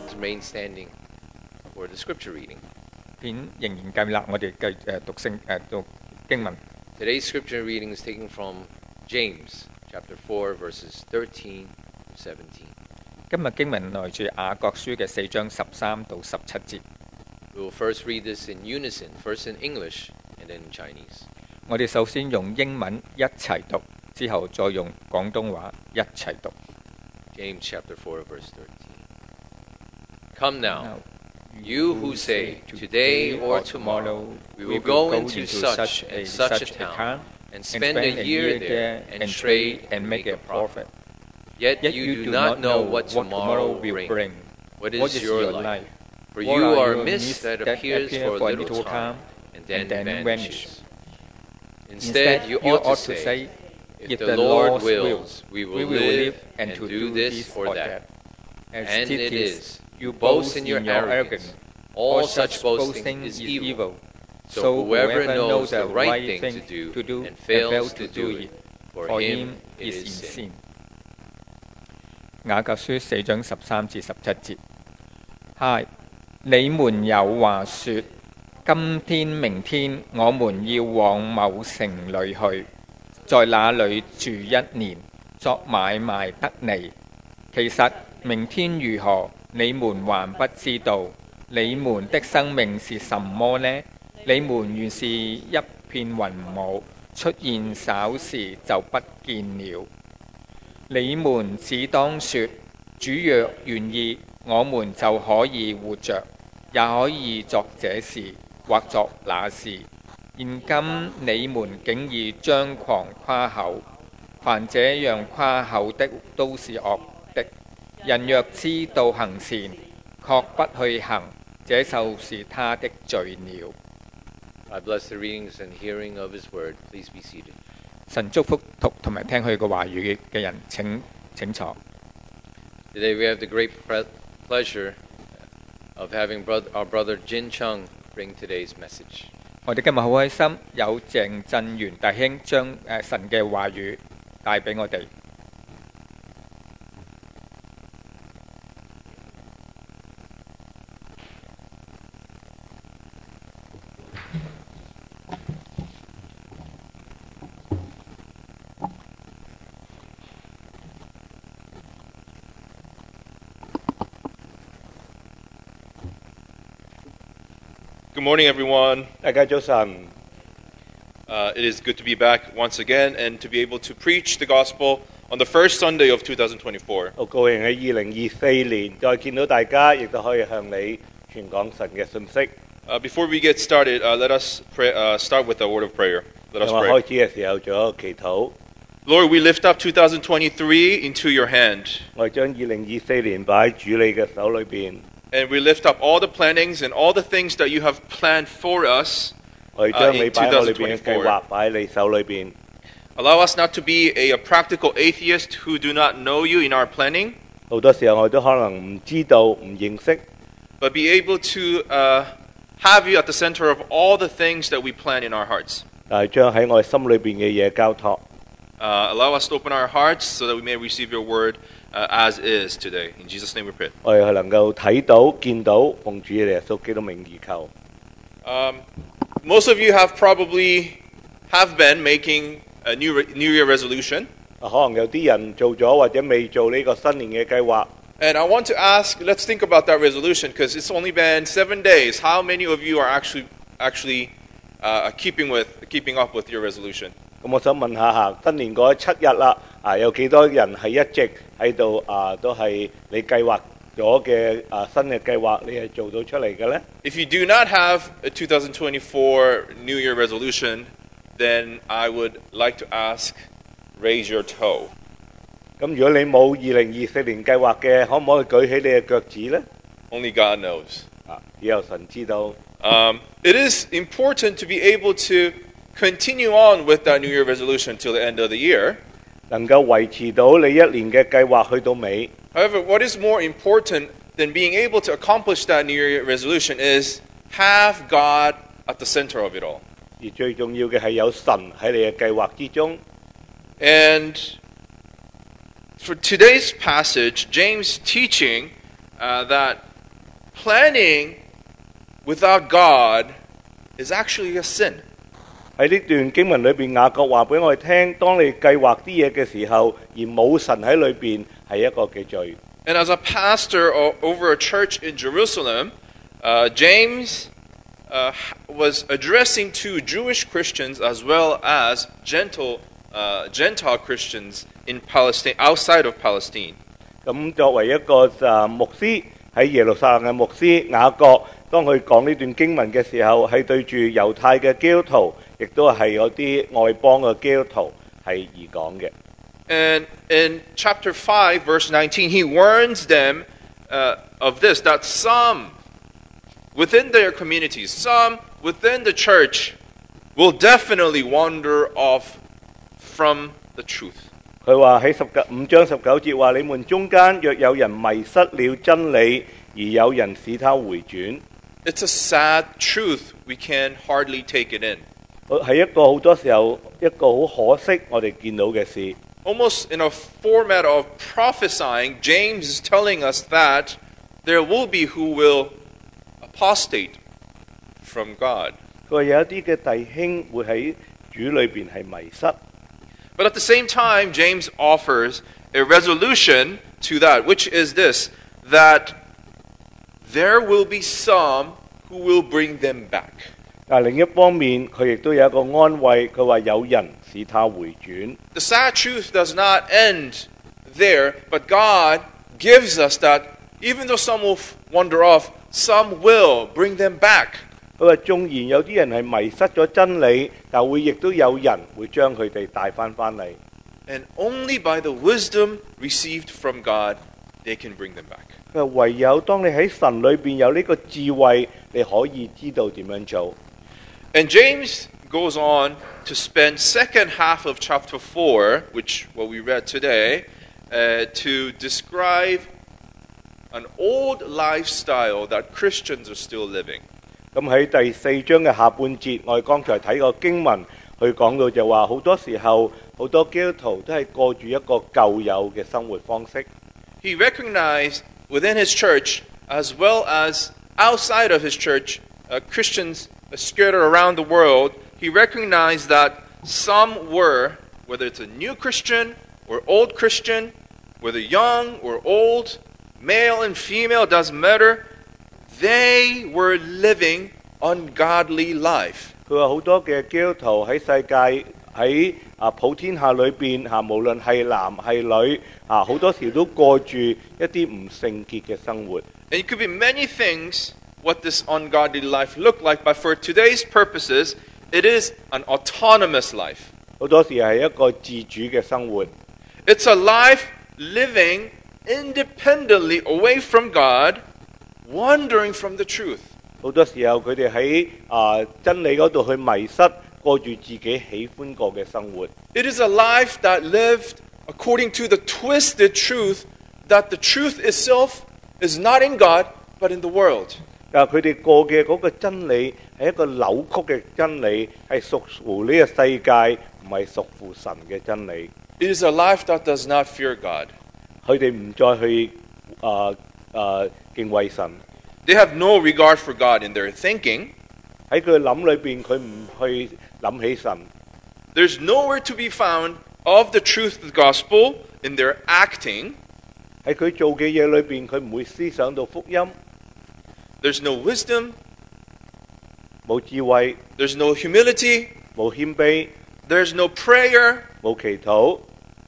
Please remain standing for the scripture reading. 片仍然繼續，我哋讀經文。 Today's scripture reading is taken from James chapter 4 verses 13 to 17. 今日經文來自雅各書嘅4章13到17節。 We will first read this in unison, first in English and then in Chinese. 我哋首先用英文一齊讀，之後再用廣東話一齊讀。 James chapter 4 verse 13. Come now, you who say, today or tomorrow, we will go into such and such a town, and spend a year there, and trade and make a profit. Yet you do not know what tomorrow will bring. What is your life? For you are a mist that appears for a little time, and then vanishes. Instead, you ought to say, if the Lord wills, we will live and to do this or that. And it is, you boast in your arrogance. All such boasting is evil. So whoever knows the right thing to do and fails to do it, for him it is sin. 雅各書4章13至17節。嗨，你們有話說，今天明天我們要往某城裏去，在那裏住1年，作買賣得利。其實明天如何，你們還不知道。你們的生命是什麼呢？你們原是一片雲霧，出現稍時就不見了。你們只當說，主若願意，我們就可以活着，也可以作這事或作那事。現今你們竟以張狂誇口，凡這樣誇口的都是惡的。人若知道行善，確不去行，這就是他的罪了。 I bless the readings and hearing of His word. Please be seated. 神祝福讀同埋聽佢嘅話語嘅人，請坐。 Today we have the great pleasure of having our brother Jin Chung bring today's message. 我哋今日好開心，有鄭振元弟兄將神嘅話語帶俾我哋。 Good morning, everyone. 大家早晨。 It is good to be back once again and to be able to preach the gospel on the first Sunday of 2024. 好高興喺2024年再見到大家，亦都可以向你傳講神嘅信息。 Before we get started, let us start with a word of prayer. Let us 我 pray. 開始嘅時候做咗祈禱， Lord, we lift up 2023 into your hand, 我哋將2024年擺喺主你嘅手裏邊， and we lift up all the plannings and all the things that you have planned for us. 我哋將你擺喺我裏邊嘅計劃擺喺你手裏邊。 Allow us not to be a practical atheist who do not know you in our planning, 好多時候我哋都可能唔知道、唔認識， but be able to have you at the center of all the things that we plan in our hearts. 但係將喺我哋心裏邊嘅嘢交託。 Allow us to open our hearts so that we may receive your word as is today. In Jesus' name we pray. 我哋係能夠睇到、見到，奉主耶穌基督名而求。 Most of you have been making a New Year resolution. 可能有啲人做咗或者未做呢個新年嘅計劃。 And I want to ask, let's think about that resolution because it's only been 7 days. How many of you are actually keeping up with your resolution? 咁我想問下嚇，新年過咗7日啦，有幾多人係一直喺度都係你計劃咗嘅新嘅計劃，你係做到出嚟嘅呢？ If you do not have a 2024 New Year resolution, then I would like to ask, raise your toe. 咁如果你冇2024年計劃嘅，可唔可以舉起你嘅腳趾呢？ Only God knows. 只有神知道。 It is important to be able to continue on with that New Year resolution till the end of the year. 能夠維持到你一年嘅計劃去到尾。 However, what is more important than being able to accomplish that New Year resolution is have God at the center of it all. 而最重要嘅係有神喺你嘅計劃之中。 And for today's passage, James teaching that planning without God is actually a sin. 喺呢段經文裏邊，雅各話俾我哋聽，當你計劃啲嘢嘅時候，而冇神喺裏邊，係一個嘅罪。 And as a pastor over a church in Jerusalem, James was addressing to Jewish Christians as well as Gentile Christians in Palestine, outside of Palestine. 咁作為一個牧師喺耶路撒冷嘅牧師，雅各當佢講呢段經文嘅時候，係對住猶太嘅基督徒，亦都係有啲外邦嘅基督徒係而講嘅。 And in chapter 5, verse 19, he warns them of this, that some within their communities, some within the church will definitely wander off from the truth. 佢話喺5章19節話：你們中間若有人迷失了真理，而有人使他回轉。 It's a sad truth. We can hardly take it in. 係一個好多時候一個好可惜我哋見到嘅事。 Almost in a format of prophesying, James is telling us that there will be who will apostate from God. 佢話有一啲嘅弟兄會喺主裏邊係迷失。 But at the same time, James offers a resolution to that, which is this, that there will be some who will bring them back. 但另一方面，佢亦都有一個安慰，佢話有人使他回轉。 The sad truth does not end there, but God gives us that even though some will wander off, some will bring them back. 佢話縱然有啲人係迷失咗真理，但會亦都有人會將佢哋帶翻嚟。 And only by the wisdom received from God, they can bring them back. 佢話唯有當你喺神裏邊有呢個智慧，你可以知道點樣做。 And James goes on to spend second half of chapter 4, which what we read today, to describe an old lifestyle that Christians are still living. 咁喺第4章嘅下半節，我哋剛才睇過經文，佢講到就話好多時候好多基督徒都係過住一個舊有嘅生活方式。 He recognized within his church as well as outside of his church, Christians scattered around the world, he recognized that some were, whether it's a new Christian or old Christian, whether young or old, male and female, doesn't matter, they were living ungodly life. 佢話好多嘅基督徒喺世界喺普天下裏邊無論係男係女好多時都過住一啲唔聖潔嘅生活。 And it could be many things what this ungodly life looked like, but for today's purposes, it is an autonomous life. 好多時係一個自主嘅生活。 It's a life living independently away from God, wandering from the truth. 好多時候佢哋喺真理嗰度去迷失，過住自己喜歡過嘅生活。 It is a life that lived according to the twisted truth that the truth itself is not in God, but in the world. 但係佢哋過嘅嗰個真理係一個扭曲嘅真理，係屬乎呢個世界，唔係屬乎神嘅真理。 It is a life that does not fear God. 佢哋唔再去敬畏神。 They have no regard for God in their thinking. 喺佢諗裏邊，佢唔去諗起神。 There's nowhere to be found of the truth of the gospel in their acting. 喺佢做嘅嘢裏邊，佢唔會思想到福音。 There's no wisdom. 冇智慧。 There's no humility. 冇謙卑。 There's no prayer. 冇祈禱。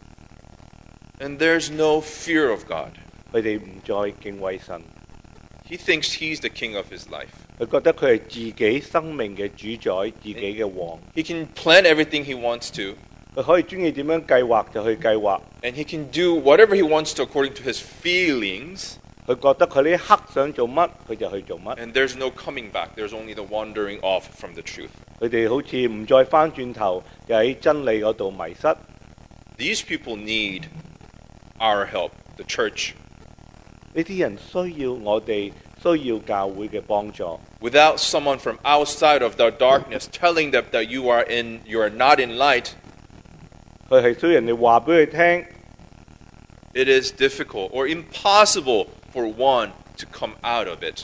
And there's no fear of God. 佢哋唔再敬畏神。 He thinks he's the king of his life. 佢覺得佢係自己生命嘅主宰，自己嘅王。 He can plan everything he wants to. 佢可以中意點樣計劃就去計劃。 And he can do whatever he wants to according to his feelings. 佢覺得佢呢一刻想做乜，佢就去做乜。 And there's no coming back. There's only the wandering off from the truth. 佢哋好似唔再翻轉頭，就喺真理嗰度迷失。 These people need our help, the church. 呢啲人需要我哋，需要教會嘅幫助。 Without someone from outside of the darkness telling them that you are not in light, 佢係需要人哋話俾佢聽。 It is difficult or impossible for one to come out of it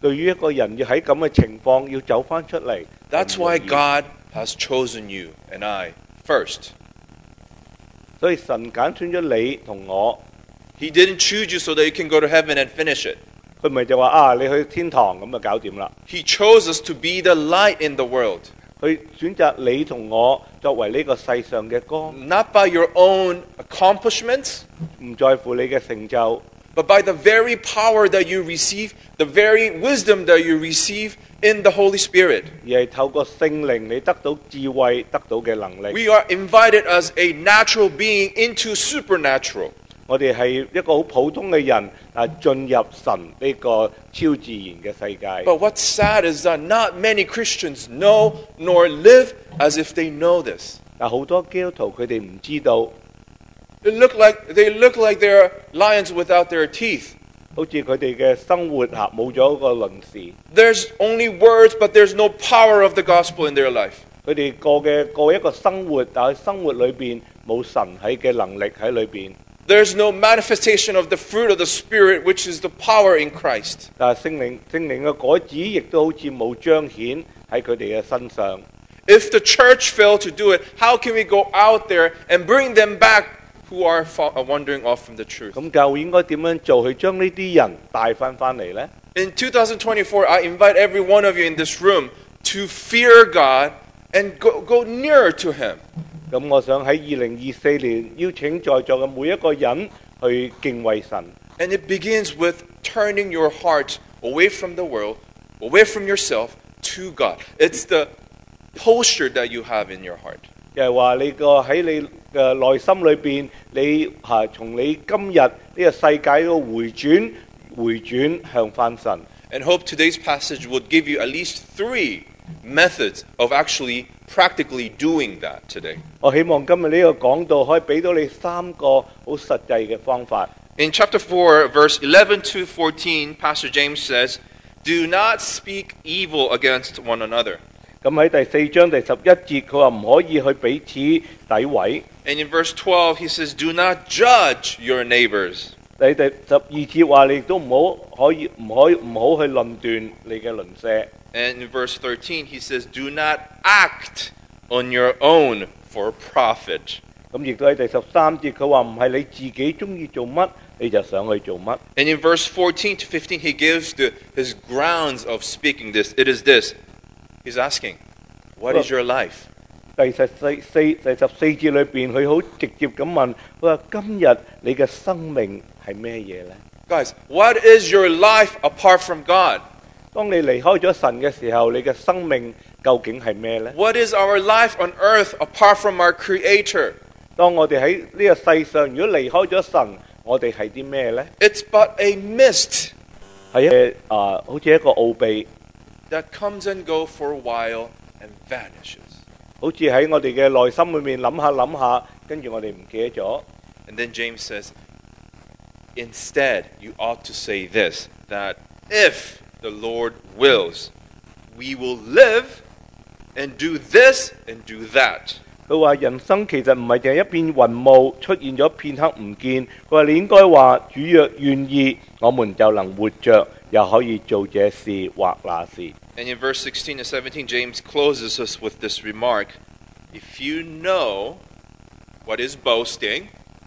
對於一個人要喺咁嘅情況要走翻出嚟， That's why God has chosen you and I first. 所以神揀選咗你同我， He didn't choose you so that you can go to heaven and finish it. 佢唔係就話啊你去天堂咁就搞掂啦。 He chose us to be the light in the world. 佢選擇你同我作為呢個世上嘅光， Not by your own accomplishments, 唔在乎你嘅成就， but by the very power that you receive, the very wisdom that you receive in the Holy Spirit. 而係透過聖靈你得到智慧，得到嘅能力。 We are invited as a natural being into supernatural. 我哋係一個好普通嘅人，但進入神呢個超自然嘅世界。 But what's sad is that not many Christians know nor live as if they know this. 但好多基督徒佢哋唔知道， They look like they're lions without their teeth. 好似佢哋嘅生活冇咗個倫視， There's only words, but there's no power of the gospel in their life. 佢哋過一個生活，但係生活裏邊冇神喺嘅能力喺裏邊。 There's no manifestation of the fruit of the Spirit, which is the power in Christ. 但係聖靈嘅果子亦都好似冇彰顯喺佢哋嘅身上。 If the church failed to do it, how can we go out there and bring them back who are wandering off from the truth? 咁教會應該點樣做去將呢啲人帶翻嚟呢？ In 2024, I invite every one of you in this room to fear God and go nearer to Him. 咁我想喺2024年邀請在座嘅每一個人去敬畏神。 And it begins with turning your heart away from the world, away from yourself, to God. It's the posture that you have in your heart. 就係話你喺你嘅內心裏邊，你從你今日呢個世界嗰個回轉向翻神。 And hope today's passage will give you at least 3 methods of actually practically doing that today. 我希望今日呢個講道可以俾到你3個好實際嘅方法。 In chapter 4, verse 11 to 14, Pastor James says, "Do not speak evil against one another." 咁喺第4章第11節，佢話唔可以去彼此詆毀。 And in verse 12, he says, "Do not judge your neighbors." 第12節話你都唔好去論斷你嘅鄰舍。 And in verse 13, he says, "Do not act on your own for profit." 咁亦都喺第13節，佢話唔係你自己中意做乜你就想去做乜。 And in verse 14 to 15, he gives his grounds of speaking this. It is this. He's asking, "What is your life?" 第14節裏邊，佢好直接咁問，佢話今日你嘅生命係咩嘢呢？ Guys, what is your life apart from God? 當你離開咗神嘅時候，你嘅生命究竟係咩呢？ What is our life on earth apart from our Creator? 當我哋喺呢個世上，如果離開咗神，我哋係啲咩呢？ It's but a mist 係好似一個奧秘， that comes and goes for a while and vanishes. 好似喺我哋嘅內心裏面諗下，跟住我哋唔記得咗。 And then James says, instead, you ought to say this, that if the Lord wills, we will live and do this and do that. 佢話人生其實唔係淨係一片雲霧，出現咗片刻唔見。佢話你應該話主若願意，我們就能活着，又可以做這事或那事。 And in verse 16 and 17, James closes us with this remark, if you know what is boasting,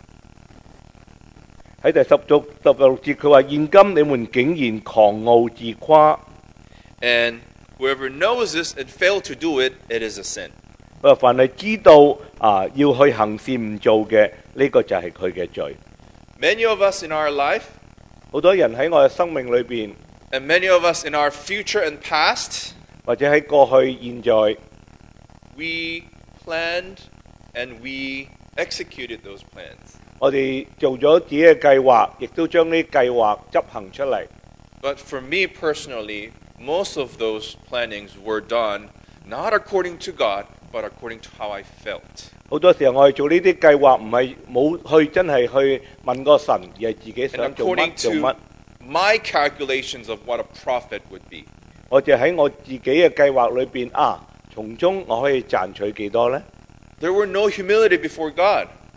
喺第16節，佢話現今你們竟然狂傲自誇。 and whoever knows this and fail to do it, it is a sin. 佢話凡係知道要去行事唔做嘅，呢個就係佢嘅罪。 Many of us in our life, 好多人喺我嘅生命裏邊， and many of us in our future and past, 或者喺過去、現在， we planned and we executed those plans. 我哋做咗自己嘅計劃，亦都將呢啲計劃執行出嚟。 But for me personally, most of those plannings were done not according to God, but according to how I felt. 好多時候我哋做呢啲計劃，唔係冇去真係去問過神，而係自己 And 想做 according 乜做乜。 to my calculations of what a profit would be. 我就喺我自己嘅計劃裏邊從中我可以賺取幾多呢？ There were no humility before God.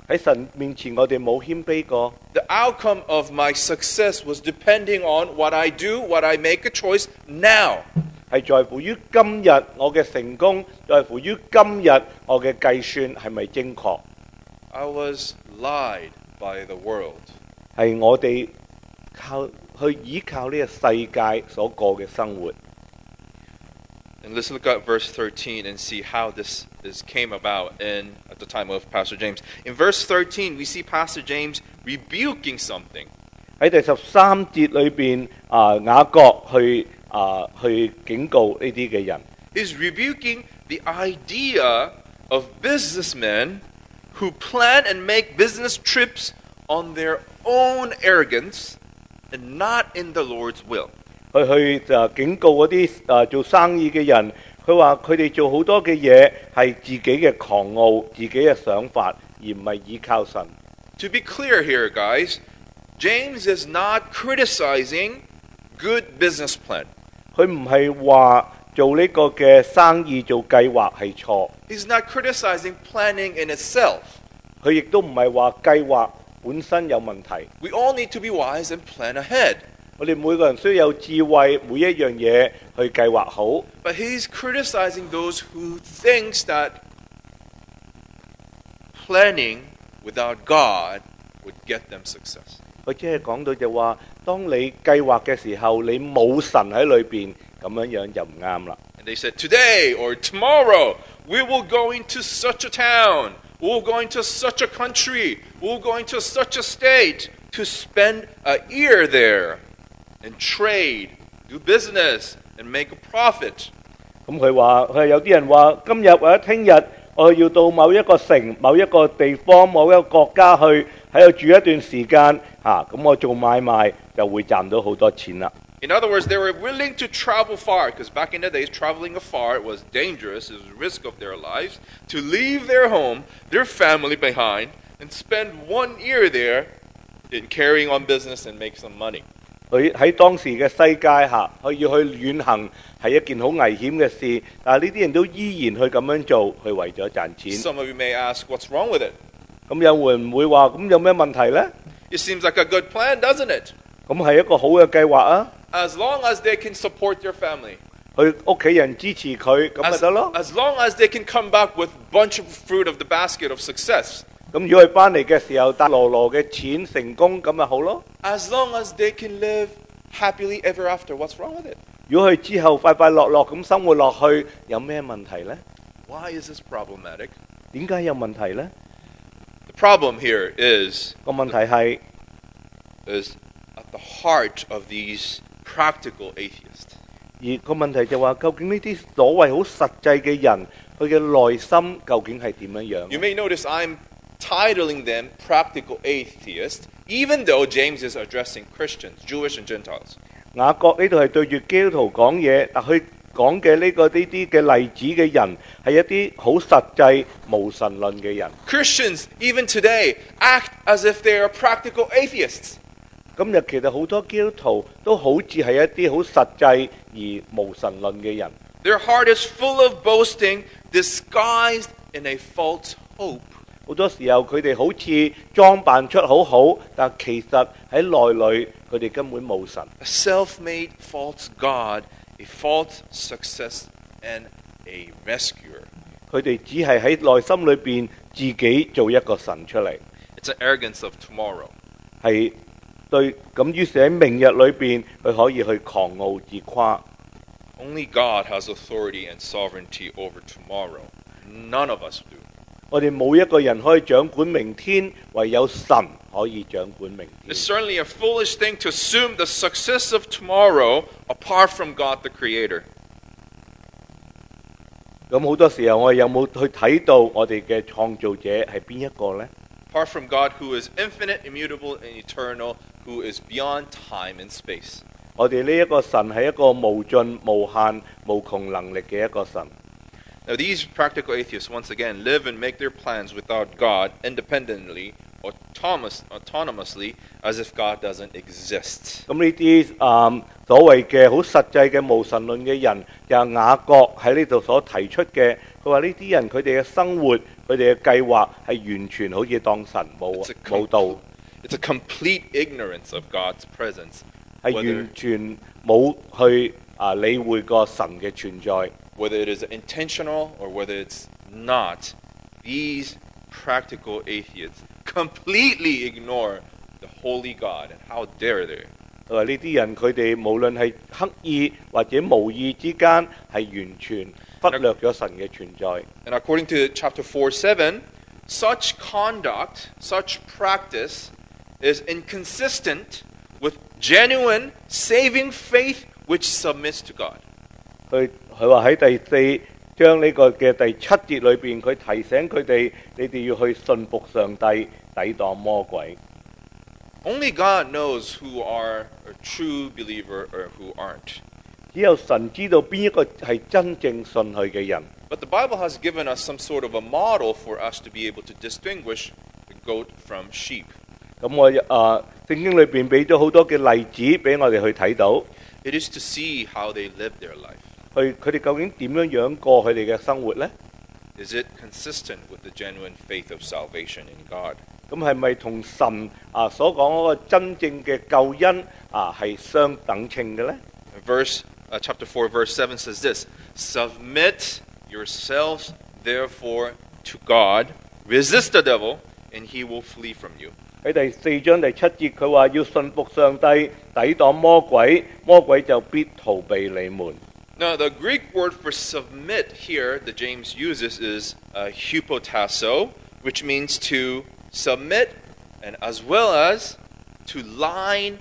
喺神面前我哋冇謙卑過。 The outcome of my success was depending on what I do, what I make a choice now. 係在乎於今日我嘅成功，在乎於今日我嘅計算係咪精確？ I was lied by the world. 係我哋去依靠呢個世界所過嘅生活。 And let's look at verse 13 and see how this came about at the time of Pastor James. In verse 13, we see Pastor James rebuking something. 喺第13節裏邊，雅各去警告呢啲嘅人。 He's rebuking the idea of businessmen who plan and make business trips on their own arrogance and not in the Lord's will. 去警告嗰啲做生意嘅人，佢話佢哋做好多嘅嘢係自己嘅狂傲、自己嘅想法，而唔係依靠神。 To be clear here, guys, James is not criticizing good business plan. 佢唔係話做呢個嘅生意做計劃係錯， He's not criticizing planning in itself. 佢亦都唔係話計劃本身有問題。 We all need to be wise and plan ahead. 我哋每個人需要有智慧，每一樣嘢去計劃好。 But he's criticizing those who thinks that planning without God would get them success. 佢即係講到就話，當你計劃嘅時候，你冇神喺裏邊，咁樣就唔啱啦。 And they said, today or tomorrow, we will go into such a town. We'll go into such a country. We'll go into such a state to spend a year there and trade, do business, and make a profit. 咁佢有啲人話，今日或者聽日我要到某一個城、某一個地方、某一個國家去喺度住一段時間，咁我做買賣就會賺到好多錢啦。 In other words, they were willing to travel far, because back in the days, traveling afar was dangerous, it was a risk of their lives, to leave their home, their family behind, and spend 1 year there in carrying on business and make some money. 佢喺當時嘅世界佢要去遠行係一件好危險嘅事，但係呢啲人都依然去咁樣做，去為咗賺錢。 Some of you may ask, what's wrong with it? 咁有會唔會話咁有咩問題呢？ It seems like a good plan, doesn't it? 咁係一個好嘅計劃啊！ As long as they can support their family. 佢屋企人支持佢，咁咪得咯。 As long as they can come back with a bunch of fruit of the basket of success. 咁如果佢翻嚟嘅時候帶羅羅嘅錢成功，咁咪好咯。 As long as they can live happily ever after, what's wrong with it? 如果佢之後快快樂樂咁生活落去，有咩問題呢？ Why is this problematic? 點解有問題呢？ The problem here is 個問題係 at the heart of these practical atheists. 而個問題就話，究竟呢啲所謂好實際嘅人，佢嘅內心究竟係點樣樣？ You may notice I'm titling them practical atheists, even though James is addressing Christians, Jewish and Gentiles. 雅各呢度係對住基督徒講嘢，但佢講嘅呢啲嘅例子嘅人係一啲好實際無神論嘅人。 Christians, even today, act as if they are practical atheists. 今日其實好多基督徒都好似係一啲好實際而無神論嘅人。 Their heart is full of boasting, disguised in a false hope. 好多時候佢哋好似裝扮出好好，但其實喺內裏佢哋根本冇神。 A self-made false God, a false success, and a rescuer. 佢哋只係喺內心裏邊自己做一個神出嚟， It's an arrogance of tomorrow. 係對咁於是喺明日裏邊佢可以去狂傲自誇。 Only God has authority and sovereignty over tomorrow. None of us do. 我哋冇一個人可以掌管明天，唯有神可以掌管明天。 It's certainly a foolish thing to assume the success of tomorrow apart from God the Creator. 咁好多時候我哋有冇去睇到我哋嘅創造者係邊一個呢？ Apart from God who is infinite, immutable, and eternal, who is beyond time and space. 我哋呢一個神係一個無盡、無限、無窮能力嘅一個神。 Now these practical atheists, once again, live and make their plans without God independently autonomously as if God doesn't exist. 咁呢啲所謂嘅好實際嘅無神論嘅人，就係雅各喺呢度所提出嘅。佢話呢啲人佢哋嘅生活，佢哋嘅計劃係完全好似當神冇到， It's a complete ignorance of God's presence. 係完全冇去理會過神嘅存在。 Whether it is intentional or whether it's not, these practical atheists completely ignore the holy God. And how dare they? 佢話呢啲人佢哋無論係刻意或者無意之間，係完全忽略咗神嘅存在。 And according to chapter 4:7, such conduct, such practice is inconsistent with genuine saving faith which submits to God. 佢話喺第4章呢個嘅第7節裏邊，佢提醒佢哋，你哋要去信服上帝，抵擋魔鬼。 Only God knows who are a true believer or who aren't. 只有神知道邊一個係真正信佢嘅人。 But the Bible has given us some sort of a model for us to be able to distinguish the goat from sheep. 咁我聖經裏邊俾咗好多嘅例子俾我哋去睇到， It is to see how they live their life. 佢哋究竟點樣過佢哋嘅生活呢？ Is it consistent with the genuine faith of salvation in God? 咁係咪同神所講嗰個真正嘅救恩係相等稱嘅呢？ Chapter 4, verse 7 says this: Submit yourselves, therefore, to God. Resist the devil, and he will flee from you. 喺第4章第7節，佢話要信服上帝，抵擋魔鬼，魔鬼就必逃避你們。 Now, the Greek word for submit here that James uses is hypotasso, which means to submit and as well as to line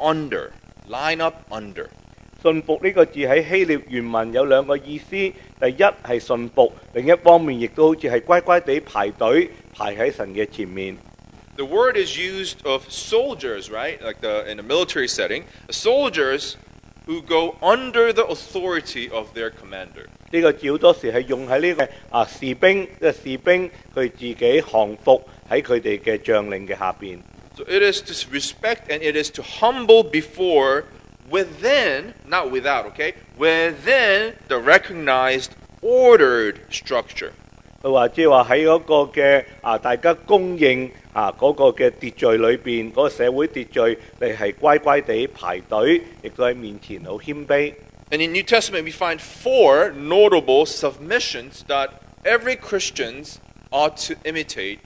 up under. 信服呢個字喺希臘原文有兩個意思，第一係信服，另一方面亦都好似係乖乖地排隊排喺神嘅前面。 The word is used of soldiers, right? Like in a military setting, the soldiers who go under the authority of their commander. 呢個字好多時係用喺呢個士兵，即係士兵佢自己降服喺佢哋嘅將領嘅下邊。 So it is to respect and it is to humble before, within, not without, okay? Within the recognized, ordered structure. 佢話即係話喺嗰個嘅大家公認嗰個嘅秩序裏邊，嗰個社會秩序，你係乖乖地排隊，亦都喺面前好謙卑。 And in New Testament we find 4 notable submissions that every Christians ought to imitate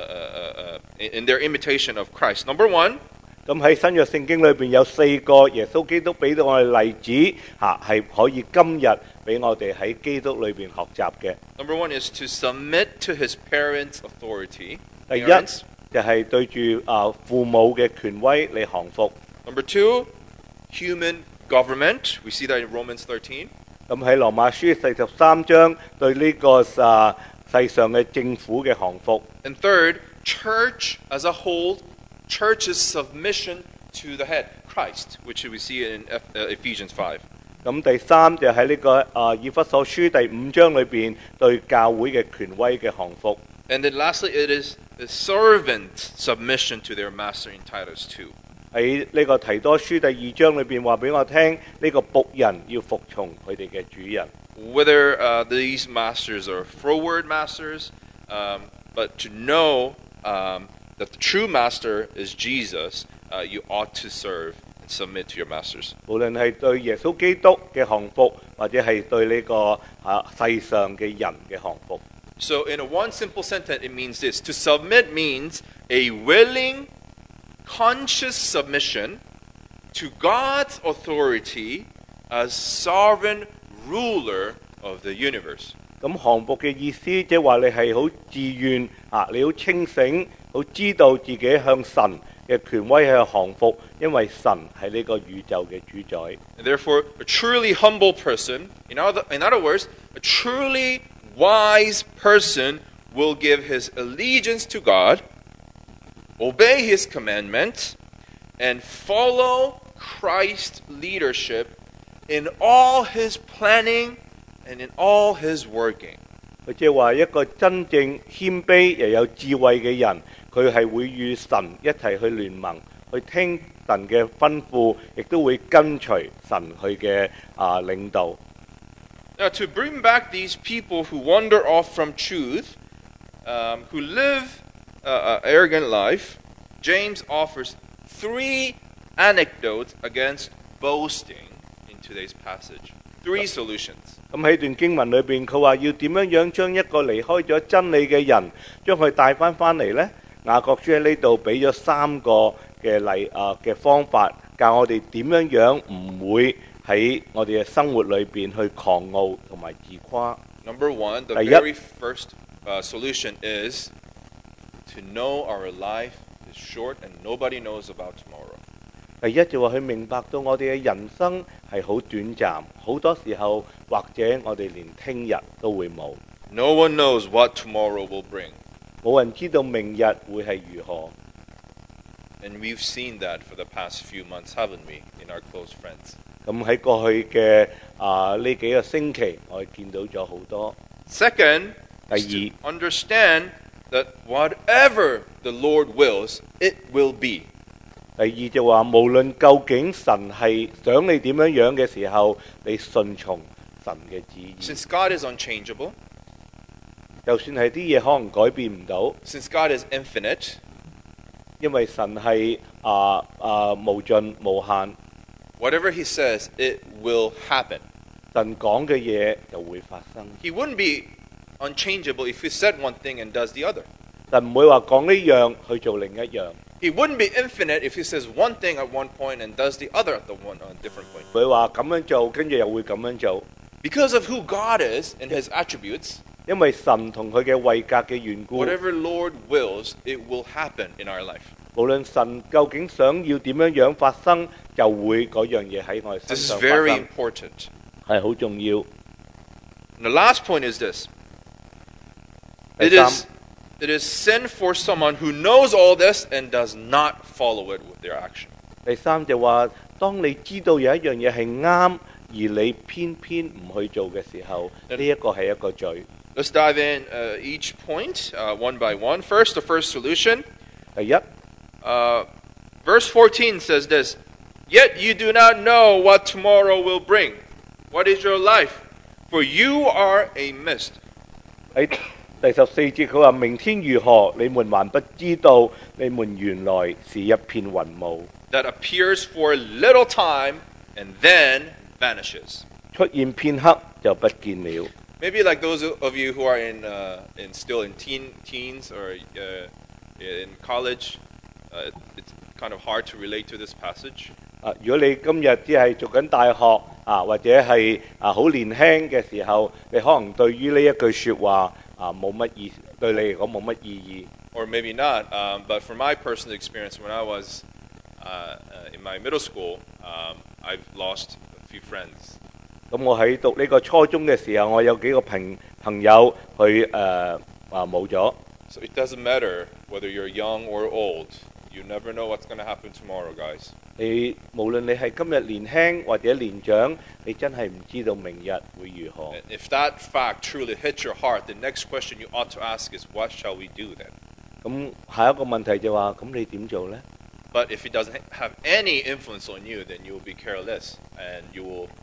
in their imitation of Christ. Number 1, 咁喺新約聖經裏邊有4個耶穌基督俾到我哋例子係可以今日俾我哋喺基督裏邊學習嘅。 Number 1 is to submit to his parents' authority. 第一 Parents. 就係對住父母嘅權威嚟降服。 Number 2, human government. We see that in Romans 13. 咁喺羅馬書43章對呢個世上嘅政府嘅降服。 And third, church as a whole, church's submission to the head, Christ, which we see in Ephesians 5. 咁第三就喺呢個以弗所書第5章裏邊對教會嘅權威嘅降服。 And then lastly, it is the servant submission to their master in Titus 2. 喺呢個提多書第2章裏邊話俾我聽，呢個僕人要服從佢哋嘅主人。 Whether these masters are froward masters, but to know that the true master is Jesus, you ought to serve and submit to your masters. 無論係對耶穌基督嘅降服，或者係對呢個世上嘅人嘅降服。 So in one simple sentence, it means this. To submit means a willing, conscious submission to God's authority as sovereign ruler of the universe. 咁降服嘅意思，即係話你係好自願你好清醒，好知道自己向神嘅權威去降服，因為神係呢個宇宙嘅主宰。 And therefore, a truly humble person, in other words, a truly wise person will give his allegiance to God, obey his commandments, and follow Christ's leadership in all his planning and in all his working. 佢即係話一個真正謙卑又有智慧嘅人， 佢係會與神一齊去聯盟，去聽神嘅吩咐，亦都會跟隨神佢嘅領導。 Now, to bring back these people who wander off from truth, who live an arrogant life, James offers 3 anecdotes against boasting in today's passage. 3 solutions. 咁喺段經文裏邊，佢話要點樣將一個離開咗真理嘅人，將佢帶翻嚟呢？雅各書喺呢度俾咗3個嘅方法，教我哋點樣唔會喺我哋嘅生活裏邊去狂傲同埋自誇。 Number 1, the very first solution is to know our life is short and nobody knows about tomorrow. 第一就話佢明白到我哋嘅人生係好短暫，好多時候或者我哋連聽日都會冇。 No one knows what tomorrow will bring. 冇人知道明日會係如何。 And we've seen that for the past few months, haven't we, in our close friends? 咁喺過去嘅呢幾個星期，我哋見到咗好多。 Second, 第 is 二 to understand that whatever the Lord wills, it will be. 第二就話，無論究竟神係想你點樣嘅時候，你順從神嘅旨意。 Since God is unchangeable, 就算係啲嘢可能改變唔到， since God is infinite, 因為神係無盡無限， whatever He says, it will happen. 神講嘅嘢就會發生。 He wouldn't be unchangeable if He said one thing and does the other. 神唔會話講呢樣去做另一樣。 He wouldn't be infinite if He says one thing at one point and does the other at the different point. 佢話咁樣做，跟住又會咁樣做。 Because of who God is and His attributes, 因為神同佢嘅位格嘅緣故， whatever Lord wills, it will happen in our life. 無論神究竟想要點樣發生，就會嗰樣嘢喺我哋身 This is 上發 very 生， important. 係好重要。 And the last point is this. 第 It 三， is sin for someone who knows all this and does not follow it with their action. 第三就話，當你知道有一樣嘢係啱，而你偏偏唔去做嘅時候，呢一個係一個罪。 Let's dive in each point one by one. First, the first solution. 第一， Verse 14 says this, Yet you do not know what tomorrow will bring. What is your life? For you are a mist. 喺第14節佢話：明天如何，你們還不知道，你們原來是一片雲霧， That appears for a little time and then vanishes. 出現片刻就不見了。 Maybe like those of you who are still in teens or in college, it's kind of hard to relate to this passage. 如果你今日只係讀緊大學或者係好年輕嘅時候，你可能對於呢一句説話冇乜意，對你嚟講冇乜意義。 Or maybe not, but from my personal experience, when I was in my middle school, I've lost a few friends. 咁我喺讀呢個初中嘅時候，我有幾個朋友佢冇咗。 So it doesn't matter whether you're young or old. You never know what's going to happen tomorrow, guys. 你無論你係今日年輕或者年長，你真係唔知道明日會如何。 And if that fact truly hits your heart, the next question you ought to ask is, what shall we do then? 咁下一個問題就話：咁你點做呢？ But if it doesn't have any influence on you, then you will be careless and you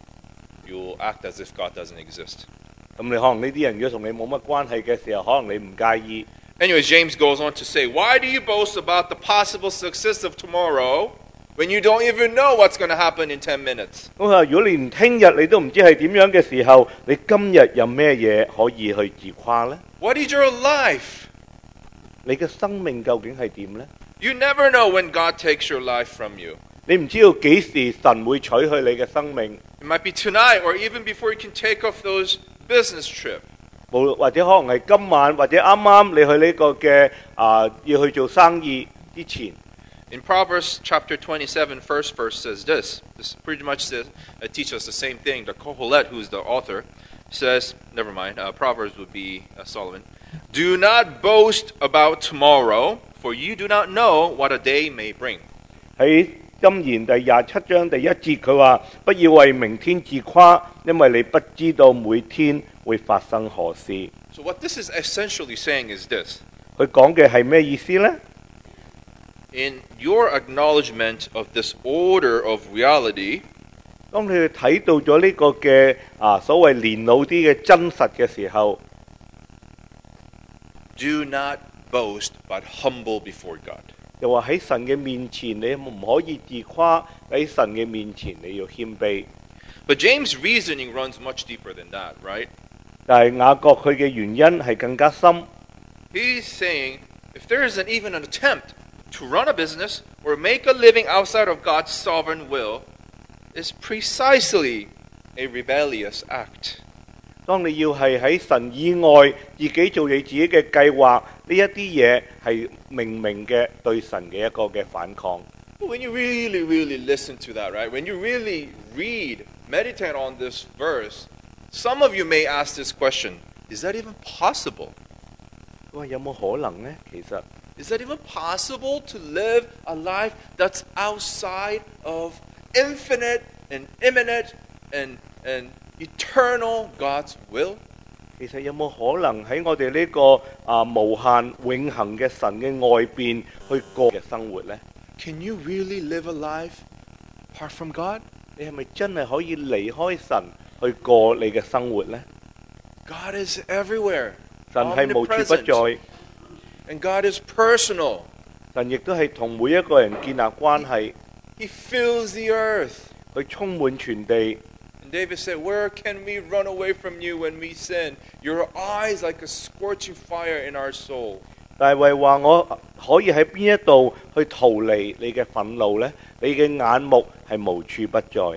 will act as if God doesn't exist. 咁你可能呢啲人如果同你冇乜關係嘅時候，可能你唔介意。 Anyways, James goes on to say, why do you boast about the possible success of tomorrow when you don't even know what's going to happen in 10 minutes? 咁佢話：如果連聽日你都唔知係點樣嘅時候，你今日有咩嘢可以去自誇呢？ What is your life? 你嘅生命究竟係點呢？ You never know when God takes your life from you. 你唔知道幾時神會取去你嘅生命， It might be tonight or even before you can take off those business trips. 或者可能係今晚，或者啱啱你去呢個嘅要去做生意之前。 In Proverbs chapter 27, first verse says this. This pretty much teaches us the same thing. The Kohelet, who's the author, says, never mind, Proverbs would be Solomon. Do not boast about tomorrow, for you do not know what a day may bring. 喺箴言第27章第1節，佢話：不要為明天自誇，因為你不知道每天會發生何事。 So what this is essentially saying is this. 佢講嘅係咩意思呢？ in your acknowledgement of this order of reality, 當你睇到咗呢個嘅所謂年老啲嘅真實嘅時候， do not boast but humble before God. 又話喺神嘅面前，你唔可以自誇；喺神嘅面前，你要謙卑。 But James' reasoning runs much deeper than that, right? 但係雅各佢嘅原因係更加深。 He's saying if there isn't even an attempt to run a business or make a living outside of God's sovereign will, is precisely a rebellious act. 當你要係喺神以外自己做你自己嘅計劃，呢一啲嘢係明明嘅對神嘅一個嘅反抗。 When you really, really listen to that, right? When you really read, meditate on this verse, some of you may ask this question, is that even possible? 佢話有冇可能呢？其實 Is that even possible to live a life that's outside of infinite and imminent and eternal God's will? 其實有冇可能喺我哋呢個無限永恆嘅神嘅外邊去過嘅生活呢？ Can you really live a life apart from God? 你係咪真係可以離開神去過你嘅生活呢？ God is everywhere, 神係無處不在， and God is personal. 神亦都係同每一個人建立關係， He fills the earth. 佢充滿全地。 And David said, where can we run away from you when we sin? Your eyes like a scorching fire in our soul. 大衛話：我可以喺邊一度去逃離你嘅憤怒呢？你嘅眼目係無處不在。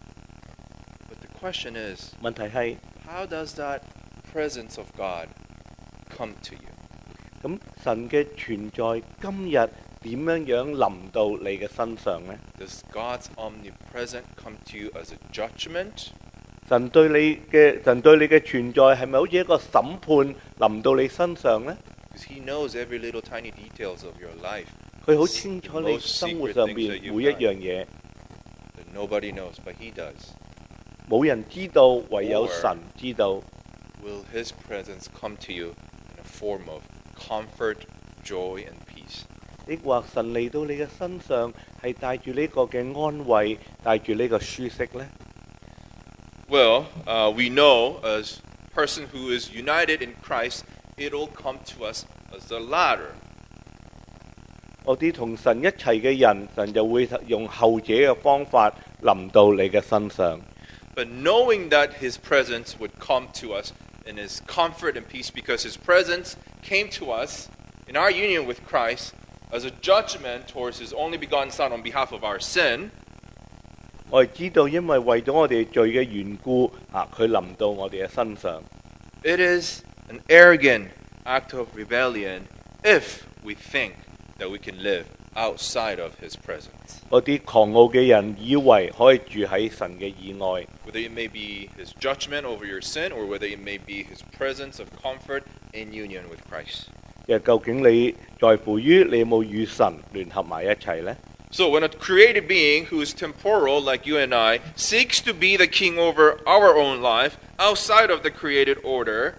But the question is, 問題係 how does that presence of God come to you? 咁神嘅存在今日點樣樣臨到你嘅身上呢？ Does God's omnipresence come to you as a judgment? 神對你嘅存在係咪好似一個審判臨到你身上呢？ Because He knows every little tiny details of your life 佢好清楚你生活上面每一樣嘢， that nobody knows, but He does. 冇人知道，唯有神知道。 Will His presence come to you in a form of comfort, joy, and peace? 抑或神嚟到你嘅身上係帶住呢個嘅安慰，帶住呢個舒適呢？ Well, we know as a person who is united in Christ, it'll come to us as the latter. 我啲同神一齊嘅人，神就會用後者嘅方法臨到你嘅身上。 But knowing that His presence would come to us in His comfort and peace, because His presence came to us in our union with Christ as a judgment towards His only begotten Son on behalf of our sin, 我哋知道，因為為咗我哋罪嘅緣故，佢臨到我哋嘅身上。 it is an arrogant act of rebellion if we think that we can live outside of His presence. 嗰啲狂傲嘅人以為可以住喺神嘅以外， Whether it may be His judgment over your sin or whether it may be His presence of comfort in union with Christ. 究竟你在乎於你有冇與神聯合埋一齊呢？ So when a created being who is temporal like you and I seeks to be the king over our own life outside of the created order,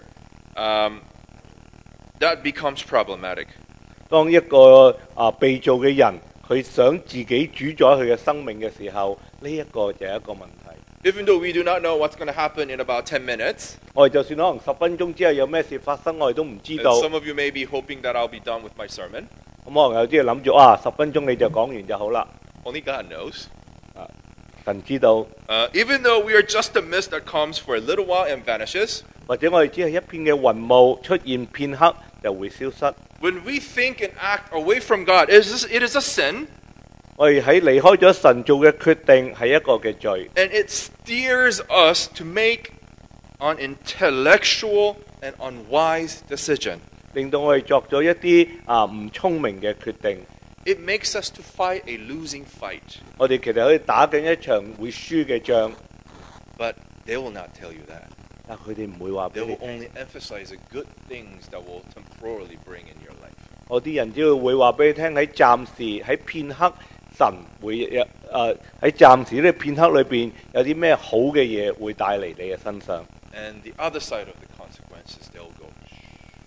that becomes problematic. 當一個被造嘅人，佢想自己主宰佢嘅生命嘅時候，呢一個就係一個問題。 Even though we do not know what's going to happen in about 10 minutes, 我哋就算可能10分鐘之後有咩事發生，我哋都唔知 and 道。 some of you may be hoping that I'll be done with my sermon. 咁可能有啲人諗住10分鐘你就講完就好啦。 Only God knows. 神知道， Even though we are just a mist that comes for a little while and vanishes, 或者我哋只係一片嘅雲霧出現片刻就會消失。 when we think and act away from God, it is a sin, 我哋喺離開咗神做嘅決定係一個嘅罪， and it steers us to make an intellectual and unwise decision. 令到我哋作咗一啲唔聰明嘅決定。 It makes us to fight a losing fight, 我哋其實可以打緊一場會輸嘅仗， but they will not tell you that. 但佢哋唔會話 They 俾你 will 聽。 only emphasize the good things that will temporarily bring in your life. 我啲人只會話俾你聽，喺暫時喺片刻，神會喺暫時呢片刻裏邊有啲咩好嘅嘢會帶嚟你嘅身上。 And the other side of the consequences, they'll go,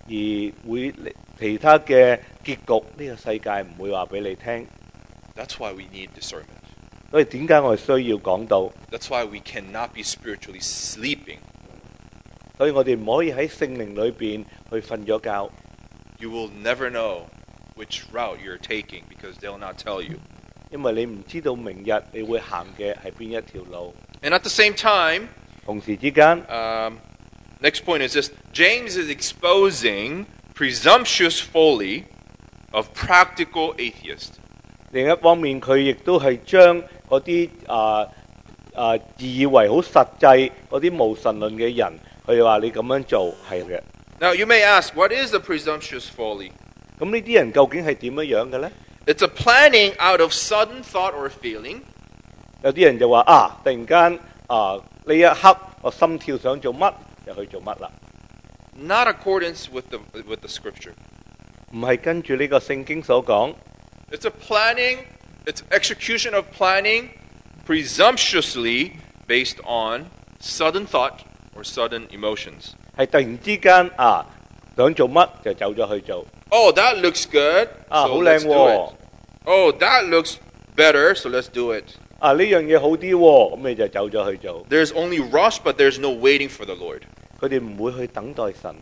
而會其他嘅結局，呢個世界唔會話俾你聽。 That's why we need discernment. 所以點解我哋需要講道？ That's why we cannot be spiritually sleeping. 所以我哋唔可以喺聖靈裏邊去瞓咗覺。 You will never know which route you're taking because they'll not tell you. 因為你唔知道明日你會行嘅係邊一條路。 And at the same time, 同時之間， next point is this: James is exposing presumptuous folly of practical atheists. 另一方面佢亦都係將嗰啲自以為好實際嗰啲無神論嘅人，佢話你咁樣做係嘅。 Now you may ask, what is the presumptuous folly? 咁呢啲人究竟係點樣嘅呢？ It's a planning out of sudden thought or feeling. 有啲人就話啊，突然間呢一刻我心跳想做乜就去做乜啦， Not accordance with the scripture. 唔係跟住呢個聖經所講。 It's a planning, it's execution of planning presumptuously based on sudden thought or sudden emotions. 係突然之間想做乜就走咗去做。 Oh, that looks good, 好 so 靚 let's do 喎 it. Oh, that looks better, so let's do it. 呢樣嘢好啲喎，咁你就走咗去做。 There's only rush, but there's no waiting for the Lord. 佢哋唔會去等待神。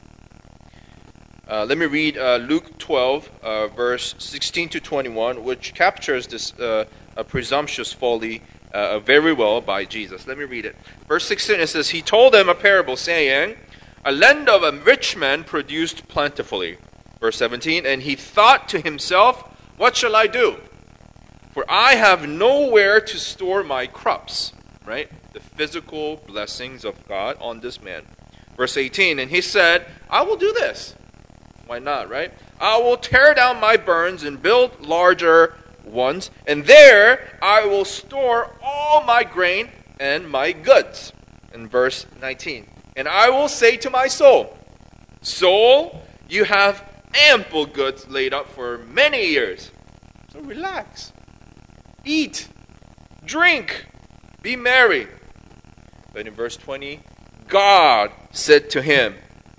Let me read Luke 12, verse 16 to 21, which captures this presumptuous folly very well by Jesus. Let me read it. Verse 16, it says, He told them a parable, saying, A land of a rich man produced plentifully. Verse 17, And he thought to himself, What shall I do? For I have nowhere to store my crops. Right? The physical blessings of God on this man. Verse 18, And he said, I will do this. Why not, right? I will tear down my barns and build larger ones, and there I will store all my grain and my goods. In verse 19, And I will say to my soul, Soul, you have ample goods laid up for many years. So relax. Eat, drink, be merry. But in verse 20, God said to him,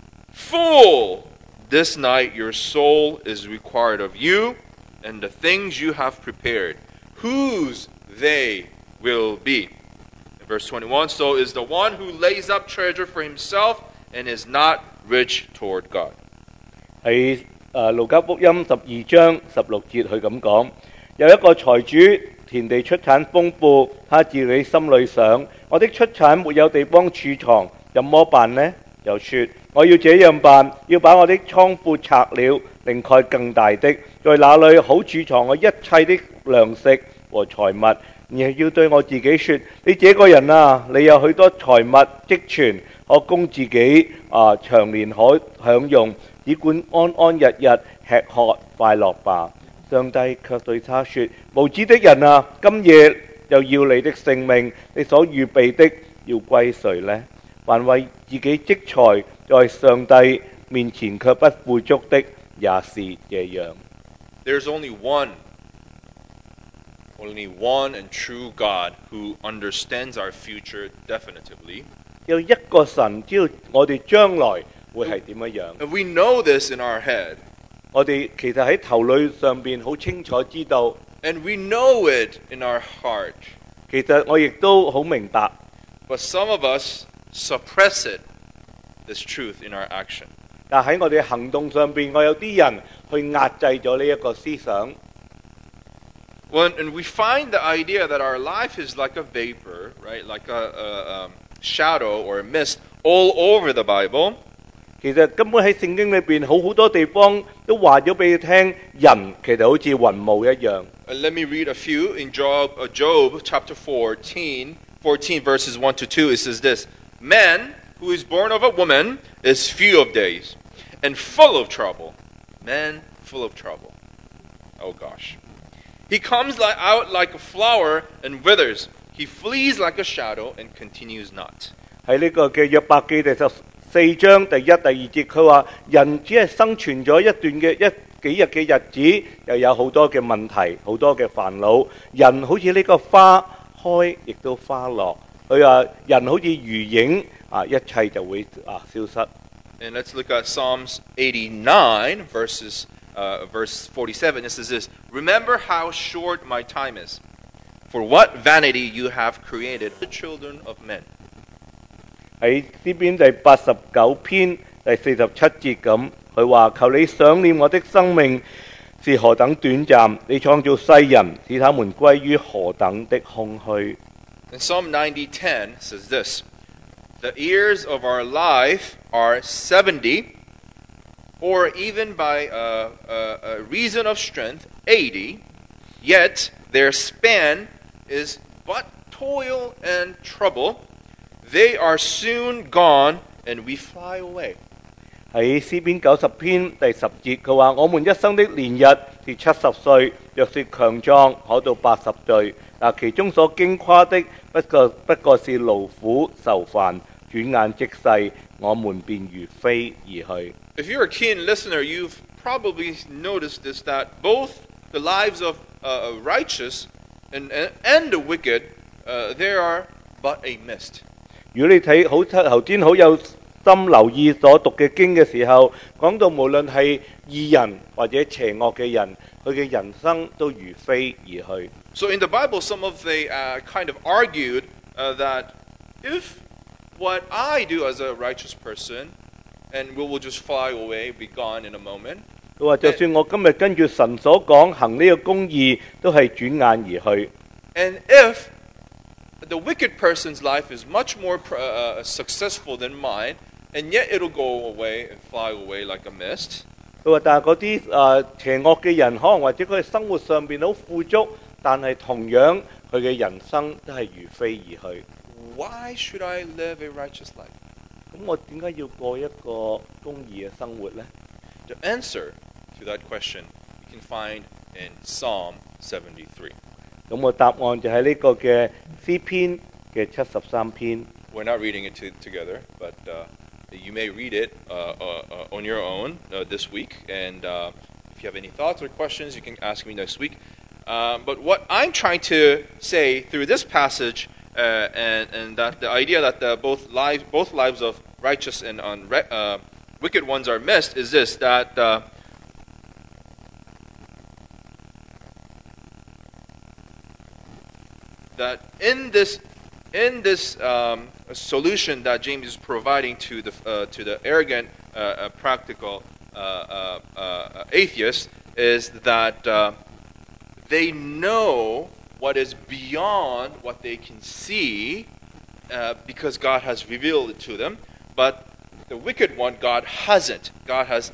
Fool! This night your soul is required of you, and the things you have prepared, whose they will be. In verse 21, So is the one who lays up treasure for himself and is not rich toward God. 喺路加福音12章16節，佢咁講：有一個財主，田地出產豐富，他自己心裏想：我的出產沒有地方儲藏，怎麼辦呢？又說：我要這樣辦，要把我的倉庫拆了，另蓋更大的，在那裏好儲藏我一切的糧食和財物。而係要對我自己說：你這個人啊，你有許多財物積存，可供自己長年可享用，只管安安日日吃喝快樂吧。上帝卻對他說：無知的人啊，今夜就要你的性命，你所預備的要歸誰呢？凡為自己積財，在上帝面前卻不富足的，也是這樣。 There's only one and true God who understands our future definitively. 有一個神知道我哋將來會係點樣。 And we know this in our head. 我哋其實喺頭腦上邊好清楚知道。 And we know it in our heart. 其實我亦都好明白。 But some of us suppress it, this truth in our action. 但喺我哋行動上邊，我有啲人去壓制咗呢一個思想。 And we find the idea that our life is like a vapor, right? Like a shadow or a mist all over the Bible. 其實根本喺聖經裏邊好多地方都話咗俾你聽，人其實好似雲霧一樣。 Let me read a few. In Job chapter 14, verses 1 to 2, it says this: Man who is born of a woman is few of days and full of trouble. Man full of trouble. Oh gosh. He comes out like a flower and withers. He flees like a shadow and continues not. 喺呢個嘅約伯記第14章第1、第2節，佢話人只係生存咗一段嘅幾日嘅日子，又有好多嘅問題，好多嘅煩惱。人好似呢個花開，亦都花落。佢話人好似魚影一切就會消失。 And let's look at Psalms 89, verse 47. It says this, "Remember how short my time is. For what vanity you have created the children of men." 喺詩篇第89篇第47節咁，佢話：求你想念我的生命是何等短暫，你創造世人，使他們歸於何等的空虛。 And Psalm 90:10 says this, "The years of our life are 70, or even by a reason of strength, 80, yet their span is but toil and trouble. They are soon gone, and we fly away." 喺詩篇90篇第10節，佢話：我們一生的年日是70歲，若說強壯，可到80歲。嗱，其中所經誇的不過是勞苦愁煩，轉眼即逝，我們便如飛而去。 If you're a keen listener, you've probably noticed this, that both the lives of righteous and the wicked, they are but a mist. 如果你睇好頭先好有心留意所讀嘅經嘅時候，講到無論係義人或者邪惡嘅人，佢嘅人生都如飛而去。 So in the Bible, some of they kind of argued that if what I do as a righteous person, and we will just fly away, be gone in a moment. 佢話：就算我今日跟住神所講行呢個公義，都係轉眼而去。 And if the wicked person's life is much more successful than mine, and yet it'll go away and fly away like a mist. 佢話：但係嗰啲邪惡嘅人，可能或者佢哋生活上邊好富足，但係同樣佢嘅人生都係如飛而去。 Why should I live a righteous life? 咁我點解要過一個公義嘅生活呢？ The answer to that question you can find in Psalm 73. 咁個答案就喺呢個嘅詩篇嘅73篇。 We're not reading it together, but you may read it on your own this week. And if you have any thoughts or questions, you can ask me next week. But what I'm trying to say through this passage, and that the idea that both lives of righteous and wicked ones are missed, is this: that in this solution that James is providing to the arrogant, practical atheists, is that they know what is beyond what they can see, because God has revealed it to them. But the wicked one, God hasn't. God has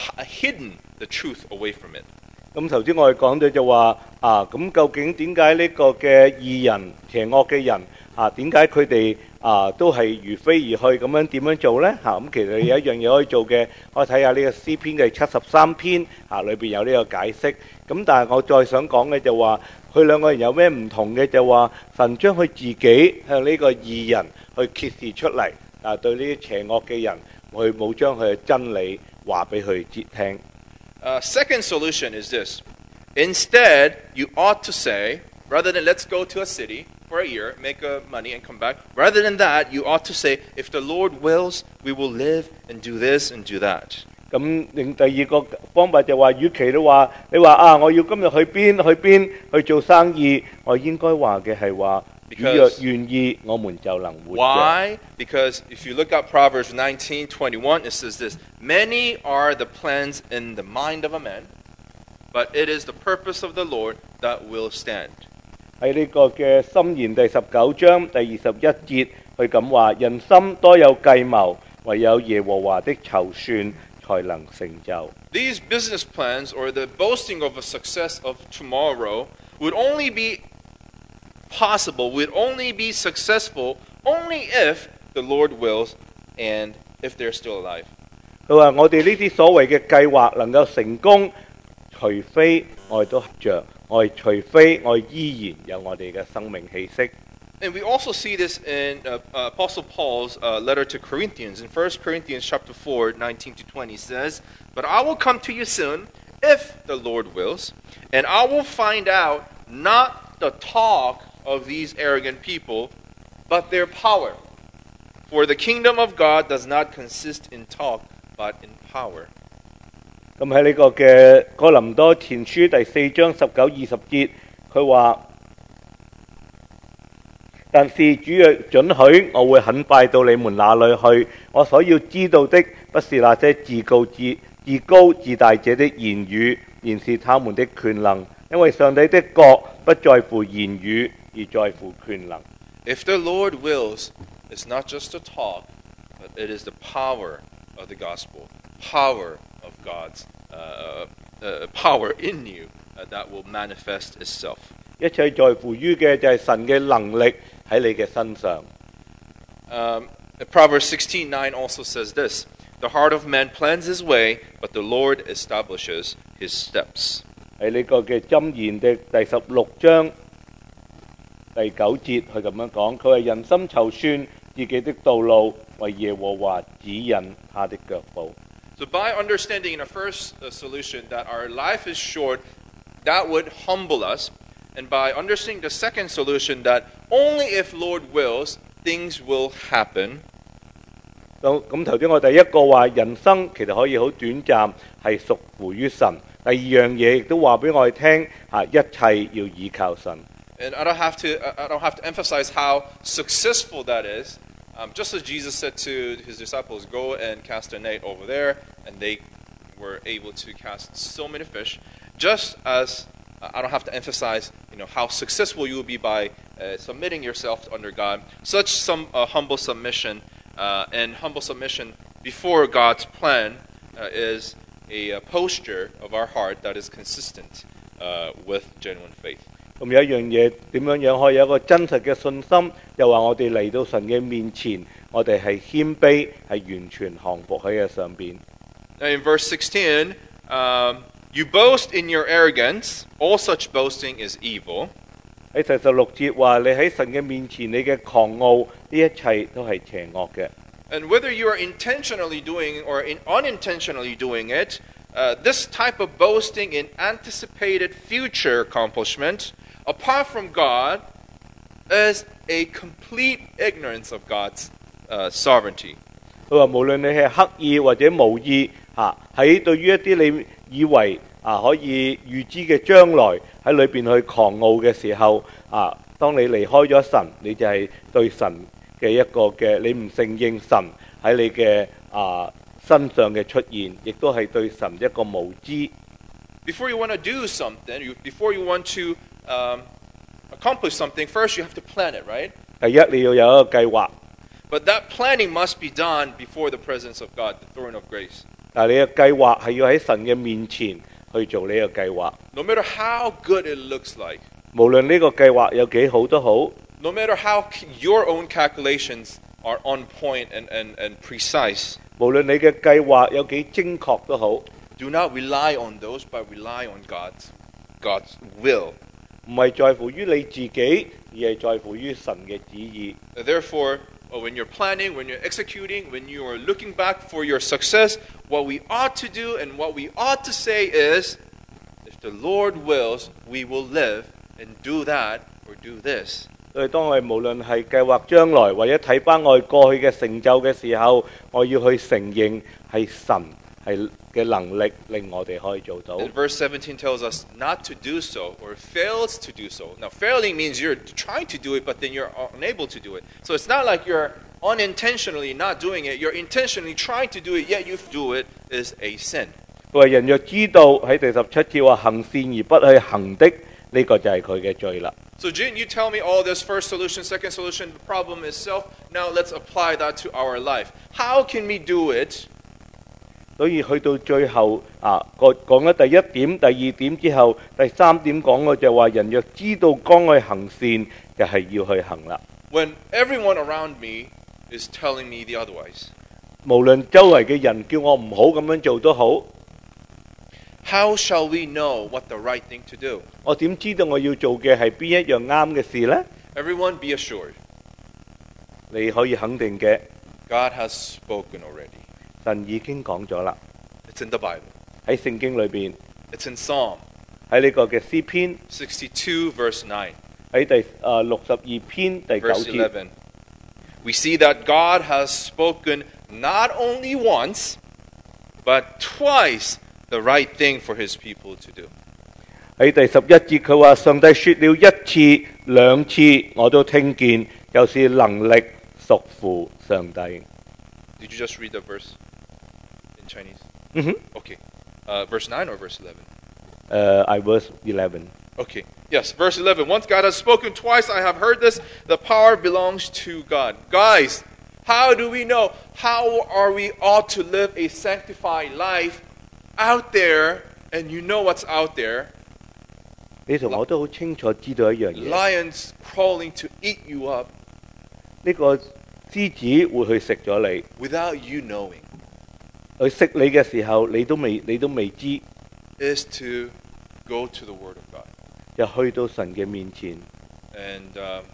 hidden the truth away from it. 咁頭先我哋講到就話咁究竟點解呢個嘅義人、邪惡嘅人點解佢哋都係如飛而去咁樣點樣做呢？咁其實有一樣嘢可以做嘅，我睇下呢個詩篇嘅73篇裏邊有呢個解釋。咁但係我再想講嘅就話，佢兩個人有咩唔同嘅？就話神將佢自己向呢個義人去揭示出嚟，對呢啲邪惡嘅人，佢冇將佢嘅真理話俾佢知聽。 Second solution is this. Instead, you ought to say, rather than let's go to a city for a year, make money and come back, rather than that, you ought to say, if the Lord wills, we will live and do this and do that. 咁第二個方法就話，與其你話我要今日去邊去做生意，我應該話嘅係話，主若願意，我們就能活着。 Why? Because if you look at Proverbs 19:21, it says this: "Many are the plans in the mind of a man, but it is the purpose of the Lord that will stand." 喺呢個嘅箴言第19章第21節，佢咁話：人心多有計謀，唯有耶和華的籌算才能成就。 These business plans, or the boasting of a success of tomorrow, would only be possible, would only be successful, only if the Lord wills and if they're still alive. 佢話：我哋呢啲所謂嘅計劃能夠成功，除非我哋都合着，除非我哋依然有我哋嘅生命氣息。 And we also see this in Apostle Paul's letter to Corinthians. In 1 Corinthians chapter 4, 19 to 20 says, "But I will come to you soon, if the Lord wills, and I will find out not the talk of these arrogant people, but their power. For the kingdom of God does not consist in talk, but in power. 咁喺呢個嘅哥林多前書第4章19、20節，佢話：但是主若准許，我會很快到你們那裏去。我所要知道的，不是那些自高自大者的言語，而是他們的權能。因為上帝的國不在乎言語，而在乎權能。 If the Lord wills, it's not just a talk, but it is the power of the gospel, power of God's power in you that will manifest itself. 一切在乎於嘅就係神嘅能力喺你嘅身上。 Proverbs 16:9 also says this: The heart of man plans his way, but the Lord establishes his steps. 喺呢個嘅箴言嘅第16章第9節，佢咁樣講，佢話人心籌算自己的道路，為耶和華指引他的腳步。 So by understanding in the first solution that our life is short, that would humble us. And by understanding the second solution that only if Lord wills, things will happen. 咁頭先我第一個話人生其實可以好短暫，係屬乎於神。第二樣嘢亦都話俾我哋聽，一切要倚靠神。 And I don't have to emphasize how successful that is. Just as Jesus said to his disciples, go and cast a net over there, and they were able to cast so many fish. Just as I don't have to emphasize, how successful you will be by submitting yourself under God. Such some humble submission and humble submission before God's plan is a posture of our heart that is consistent with genuine faith. 咁有一樣嘢點樣可以有一個真實嘅信心？又話我哋嚟到神嘅面前，我哋係謙卑，係完全降服喺嘅上邊。 In verse 16, you boast in your arrogance. All such boasting is evil. 喺第16節話你喺神嘅面前，你嘅狂傲，呢一切都係邪惡嘅。 And whether you are intentionally doing or unintentionally doing it, this type of boasting in anticipated future accomplishment, apart from God, is a complete ignorance of God's sovereignty. 佢話無論你係刻意或者無意喺對於一啲你以為可以預知嘅將來喺裏邊去狂傲嘅時候當你離開咗神，你就係對神嘅一個嘅你唔承認神喺你嘅身上嘅出現，亦都係對神一個無知。 Before you want to do something, before you want to accomplish something, first you have to plan it, right? 第一你要有一個計劃。 But that planning must be done before the presence of God, the throne of grace. 但係你嘅計劃係要喺神嘅面前去做呢個計劃。 No matter how good it looks like, 無論呢個計劃有幾好都好。 no matter how your own calculations are on point and precise, 無論你嘅計劃有幾精確都好。 do not rely on those, but rely on God's will. 唔係在乎於你自己，而係在乎於神嘅旨意。 Therefore, when you're planning, when you're executing, when you are looking back for your success, what we ought to do and what we ought to say is, if the Lord wills, we will live and do that or do this. 所以當我哋無論係計劃將來，或者睇翻我哋過去嘅成就嘅時候，我要去承認係神係嘅能力令我哋可以做到。 And verse 17 tells us not to do so or fails to do so. Now, failing means you're trying to do it, but then you're unable to do it. So it's not like you're unintentionally not doing it. You're intentionally trying to do it, yet you do it is a sin. 佢話人若知道喺第17節話行善而不去行的，呢個就係佢嘅罪啦。 So, Jin, you tell me all this first solution, second solution, the problem is self. Now let's apply that to our life. How can we do it? 所以去到最後講咗第一點、第二點之後，第三點講嘅就話人若知道該去行善，就係要去行啦。 When everyone around me is telling me the otherwise. 無論周圍嘅人叫我唔好咁樣做都好。 How shall we know what the right thing to do? 我點知道我要做嘅係邊一樣啱嘅事呢？ Everyone be assured. 你可以肯定嘅， God has spoken already. 神已經講咗啦。 It's in the Bible. 喺聖經裏邊， It's in Psalm 喺呢個嘅詩篇， 62 verse 9. 喺第62篇第9 Verse 節， 11. we see that God has spoken not only once, but twice the right thing for His people to do. 喺第11節佢話上帝說了一次兩次我都聽見，就是能力屬乎上帝。 Did you just read the verse in Chinese? 嗯哼 Okay. Verse 9 or verse 11? I verse 11。 Okay. Yes, verse 11. Once God has spoken, twice I have heard this. The power belongs to God. Guys, how do we know? How are we ought to live a sanctified life out there? And you know what's out there. 你同我都好清楚知道一樣嘢， Lions crawling to eat you up 呢個獅子會去食咗你， without you knowing 佢食你嘅時候你都未知， is to go to the Word of God. 就去到神嘅面前。 And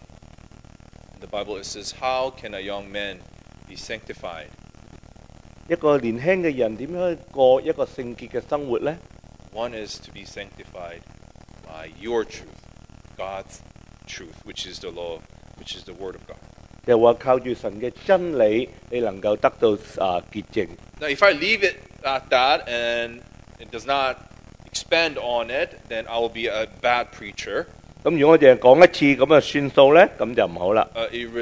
in the Bible it says, how can a young man be sanctified? 一個年輕嘅人點樣去過一個聖潔嘅生活呢？ One is to be sanctified by your truth, God's truth, which is the law, which is the Word of God. 就話靠住神嘅真理，你能夠得到潔淨。 Now, if I leave it at that and it does not expand on it, then I will be a bad preacher, 咁如果我淨係講一次咁就算數呢，咁就唔好啦，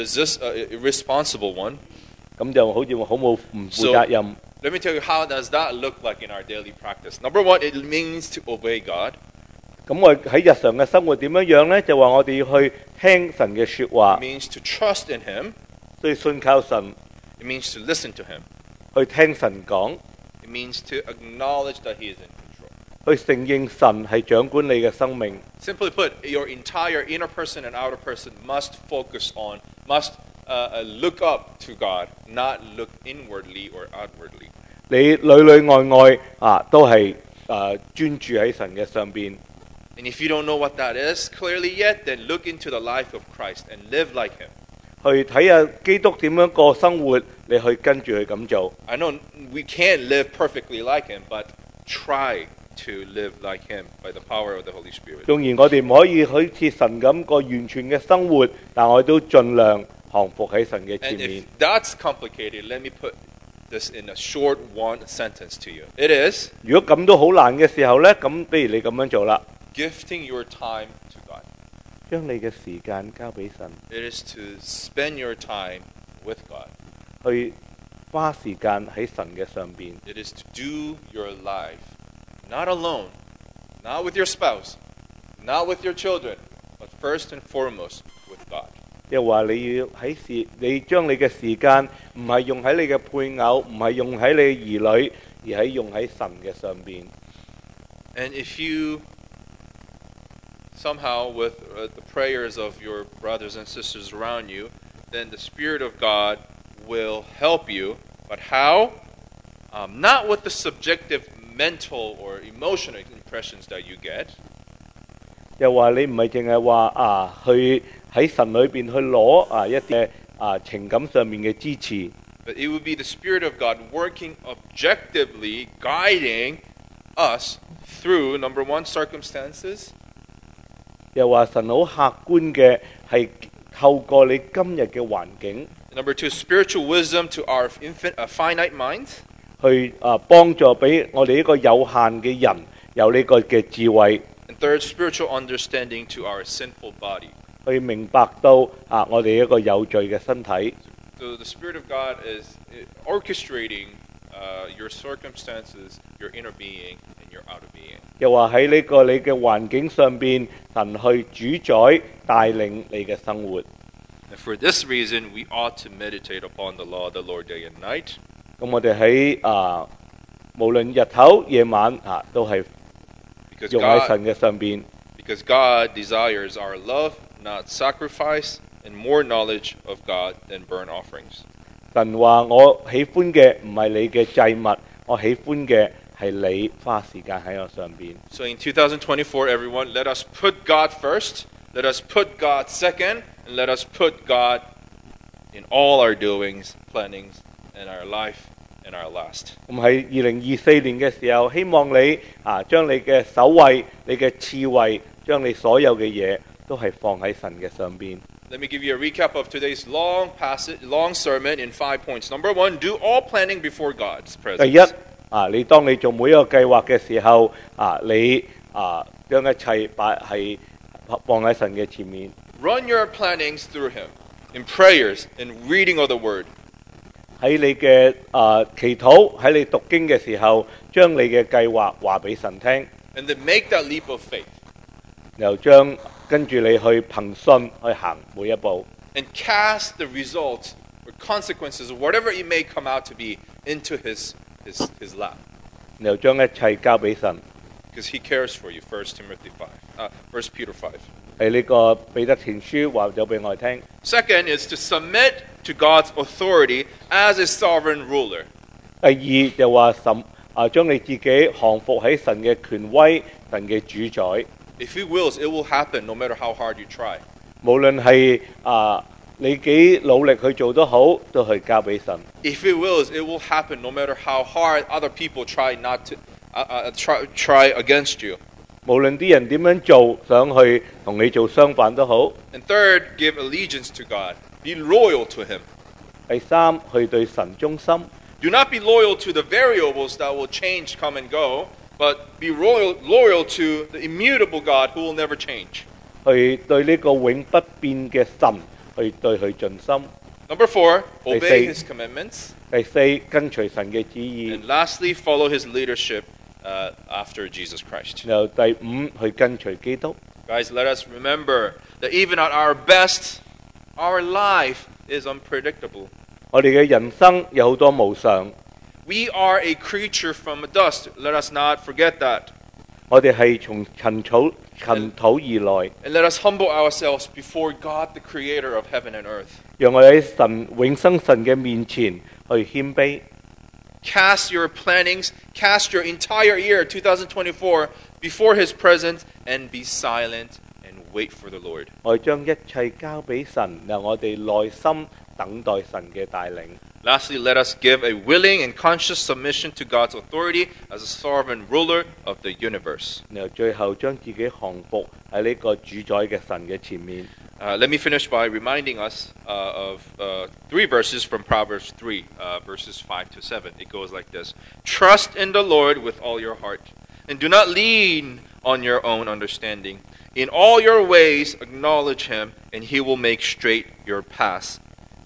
irresponsible one. 咁就好似好冇唔負責任。 Let me tell you how does that look like in our daily practice. Number one, it means to obey God. 咁我喺日常嘅生活點樣樣呢？就話我哋要去聽神嘅説話 It，means to trust in Him. 所以信靠神， It means to listen to Him. 去聽神講， It means to acknowledge that He is in control. 去承認神係掌管你嘅生命。 Simply put, your entire inner person and outer person must focus on, must look up to God, not look inwardly or outwardly. 你裏裏外外都係專注喺神嘅上邊。 And if you don't know what that is clearly yet, then look into the life of Christ and live like Him. 去睇下基督點樣過生活，你去跟住佢咁做。 I know we can't live perfectly like Him, but try to live like Him by the power of the Holy Spirit. 縱然我哋唔可以好似神咁過完全嘅生活，但我哋都盡量降服喺神嘅前 And 面 if。that's complicated, let me put this in a short one sentence to you. It is 如果咁都好難嘅時候呢，咁不如你咁樣做啦， gifting your time to God. 將你嘅時間交俾神， It is to spend your time with God. 去花時間喺神嘅上邊， It is to do your life not alone, not with your spouse, not with your children, but first and foremost with God. 即係話你要你將你嘅時間唔係用喺你嘅配偶，唔係用喺你嘅兒女，而係用喺神嘅上邊。 And if you somehow, with the prayers of your brothers and sisters around you, then the Spirit of God will help you. But how? Not with the subjective mental or emotional impressions that you get, 又話你唔係淨係話去喺神裏邊去攞一啲情感上面嘅支持， but it would be the Spirit of God working objectively, guiding us through, number one, circumstances, 又話神好客觀嘅係透過你今日嘅環境 number two, spiritual wisdom to our finite minds, 去幫助俾我哋呢個有限嘅人有呢個嘅智慧， and third, spiritual understanding to our sinful body. 去明白到我哋一個有罪嘅身體。 So the Spirit of God is orchestrating your circumstances, your inner being, and your outer being. 又話喺呢個你嘅環境上邊，神去主宰帶領你嘅生活。 And for this reason, we ought to meditate upon the law of the Lord day and night. 咁我哋喺無論日頭夜晚都係 Because 用喺神嘅上邊。 God desires our love, not sacrifice, and more knowledge of God than burnt offerings. 神話我喜歡嘅唔係你嘅祭物，我喜歡嘅係你花時間喺我上邊。 So in 2024, everyone, let us put God first, let us put God second, and let us put God in all our doings, plannings, and our life and our last. 咁喺2024年嘅時候，希望你將你嘅首位、你嘅次位，將你所有嘅嘢都係放喺神嘅上邊。 Let me give you a recap of today's long sermon in 5 points. Number 1, do all planning before God's 第一 presence. 你當你做每一個計劃嘅時候你將一切放喺神嘅前面。 Run your plannings through Him in prayers, in reading of the Word. 喺你嘅祈禱，喺你讀經嘅時候，將你嘅計劃話俾神聽， And then make that leap of faith. 又將跟住你去憑信去行每一步， And cast the results or consequences, or whatever it may come out to be, into His lap. 又將一切交俾神。 Because He cares for you. 1 Peter 5. 喺呢個彼得前書話咗俾我哋聽。 Second is to submit to God's authority as a sovereign ruler. 第二就話將你自己降服喺神嘅權威、神嘅主宰。 If He wills, it will happen no matter how hard you try. 無論係你幾努力去做都好，都係交俾神。 If He wills, it will happen no matter how hard other people try not to try against you. 無論啲人點樣做，想去同你做相反都好。 And third, give allegiance to God. Be loyal to Him. 第三，去對神忠心。 Do not be loyal to the variables that will change, come and go, but be loyal to the immutable God who will never change. 去對呢個永不變嘅神，去對佢盡心。 Number 4, obey They say- His commandments. 第四，跟隨神嘅旨意。 And lastly, follow His leadership after Jesus Christ. 然後第五，去跟隨基督。 Guys, let us remember that even at our best, our life is unpredictable. 我哋嘅人生有好多無常， We are a creature from dust. Let us not forget that. 我哋係從塵土而來。 And let us humble ourselves before God, the creator of heaven and earth. 讓我哋喺神永生神嘅面前去謙卑。 Cast your plannings, cast your entire year, 2024, before His presence and be silent and wait for the Lord. 我哋將一切交俾神，讓我哋耐心等待神嘅帶領。 Lastly, let us give a willing and conscious submission to God's authority as a sovereign ruler of the universe. 然後最後將自己降服喺呢個主宰嘅神嘅前面。 Let me finish by reminding us of 3 verses from Proverbs 3, verses 5 to 7. It goes like this. Trust in the Lord with all your heart, and do not lean on your own understanding. In all your ways acknowledge Him, and He will make straight your paths.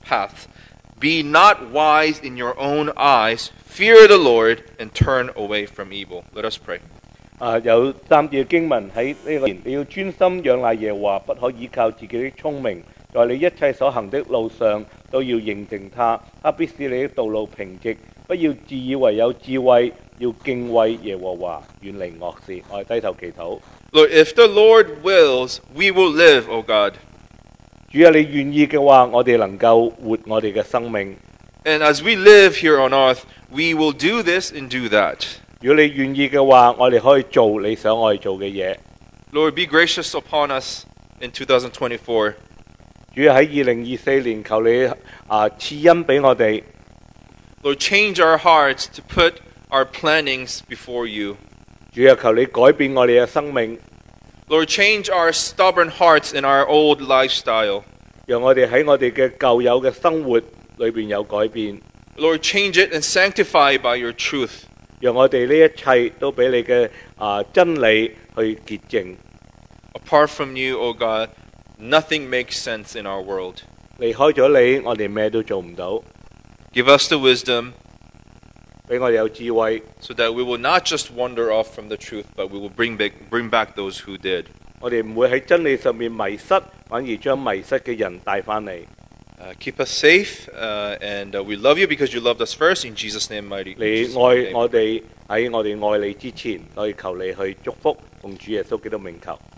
Be not wise in your own eyes. Fear the Lord, and turn away from evil. Let us pray. 有3節經文喺呢個年，你要專心仰賴耶和華，不可依靠自己的聰明，在你一切所行的路上都要認定他，他必使你的道路平直。不要自以為有智慧，要敬畏耶和華，遠離惡事。我哋低頭祈禱。 Lord, if the Lord wills, we will live, O God. 主啊，你願意嘅話，我哋能夠活我哋嘅生命。 And as we live here on earth, we will do this and do that. 如果你願意嘅話，我哋可以做你想我哋做嘅嘢。 Lord, be gracious upon us in 2024. 主啊，喺2024年，求你賜恩俾我哋。 Lord, change our hearts to put our plannings before you. 主啊，求你改變我哋嘅生命， Lord, change our stubborn hearts and our old lifestyle. 讓我哋喺我哋嘅舊有嘅生活裏邊有改變。 Lord, change it and sanctify it by your truth. 讓我哋呢一切都俾你嘅真理去潔淨。 Apart from you, O God, nothing makes sense in our world. 離開咗你，我哋咩都做唔到。 Give us the wisdom 俾我哋有智慧， so that we will not just wander off from the truth, but we will bring back those who did. 我哋唔會喺真理上面迷失，反而將迷失嘅人帶翻嚟。 Keep us safe, and we love you because you loved us first. In Jesus' name, mighty. 你 in Jesus' 愛 name. 我哋喺我哋愛你之前，所以求你去祝福，奉主耶穌基督名求。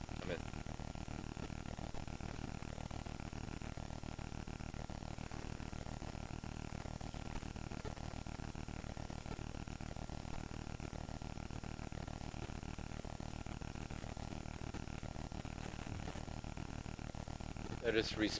Let us respond.